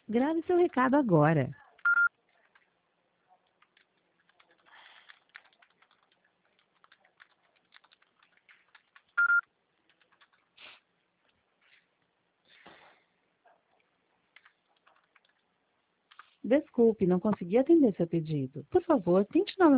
Grave seu recado agora. Desculpe, não consegui atender seu pedido. Por favor, tente novamente.